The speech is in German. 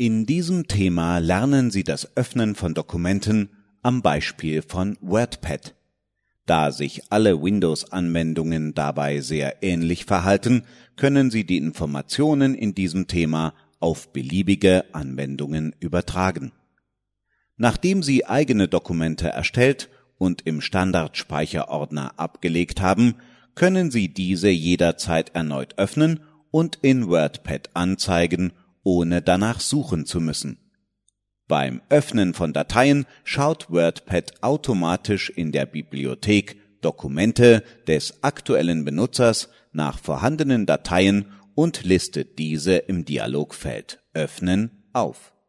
In diesem Thema lernen Sie das Öffnen von Dokumenten am Beispiel von WordPad. Da sich alle Windows-Anwendungen dabei sehr ähnlich verhalten, können Sie die Informationen in diesem Thema auf beliebige Anwendungen übertragen. Nachdem Sie eigene Dokumente erstellt und im Standardspeicherordner abgelegt haben, können Sie diese jederzeit erneut öffnen und in WordPad anzeigen, ohne danach suchen zu müssen. Beim Öffnen von Dateien schaut WordPad automatisch in der Bibliothek Dokumente des aktuellen Benutzers nach vorhandenen Dateien und listet diese im Dialogfeld Öffnen auf.